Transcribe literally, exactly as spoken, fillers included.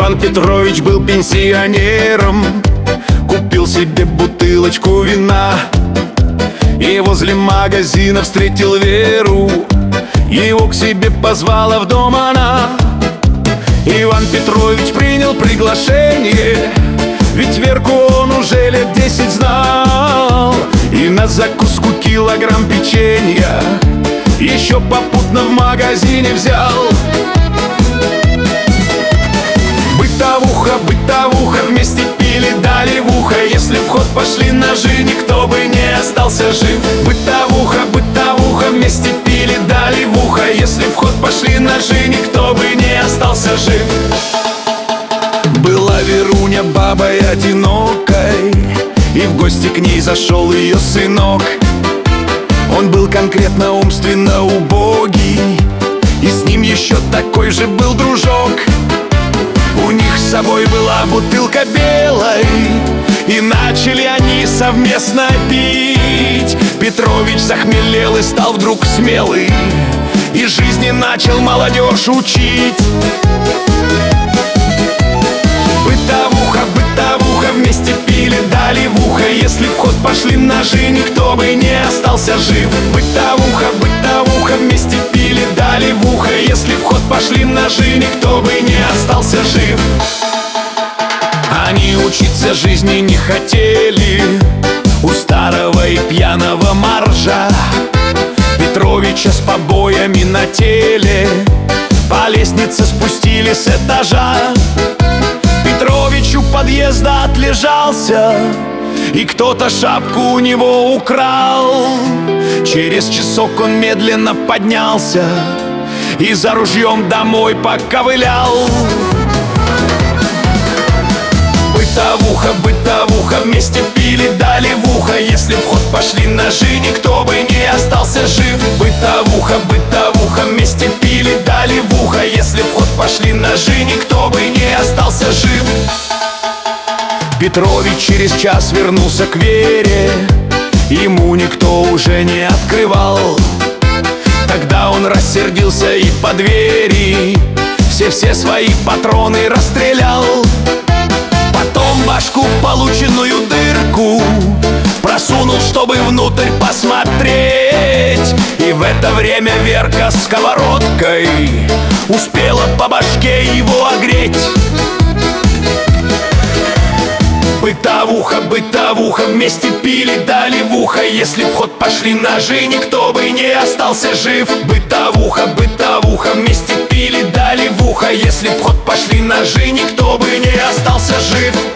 Иван Петрович был пенсионером, купил себе бутылочку вина и возле магазина встретил Веру. Его к себе позвала в дом она. Иван Петрович принял приглашение, ведь Верку он уже лет десять знал. И на закуску килограмм печенья еще попутно в магазине взял. Бытовуха, бытовуха, вместе пили, дали в ухо. Если в ход пошли ножи, никто бы не остался жив. Бытовуха, бытовуха, вместе пили, дали в ухо. Если в ход пошли ножи, никто бы не остался жив. Была Веруня бабой одинокой, и в гости к ней зашел ее сынок. Он был конкретно умственно убогий, и с ним еще такой же был дружок. У них с собой была бутылка белой, и начали они совместно пить. Петрович захмелел и стал вдруг смелый, и жизни начал молодежь учить. Бытовуха, бытовуха, вместе пили, дали в ухо. Если в ход пошли ножи, никто бы не остался жив. Бытовуха, бытовуха, вместе пили, дали в ухо. Если в ход пошли ножи, никто бы не остался жив. Они учиться жизни не хотели у старого и пьяного Маржа. Петровича с побоями на теле по лестнице спустили с этажа. Петрович у подъезда отлежался, и кто-то шапку у него украл. Через часок он медленно поднялся и за ружьем домой поковылял. Бытовуха, бытовуха, вместе пили, дали в ухо. Если в ход пошли ножи, никто бы не остался жив. Бытовуха, бытовуха, вместе пили, дали в ухо. Если в ход пошли ножи, никто бы не остался жив. Петрович через час вернулся к Вере, ему никто уже не открывал. Тогда он рассердился и по двери все-все свои патроны расстрелял. Потом башку в полученную дырку просунул, чтобы внутрь посмотреть. И в это время Верка сковородкой успела по башке его огреть. Бытовуха, бытовуха, вместе пили, дали в ухо. Если в ход пошли ножи, никто бы не остался жив. Бытовуха, бытовуха, вместе пили, дали в ухо. Если в ход пошли ножи, никто бы не остался жив.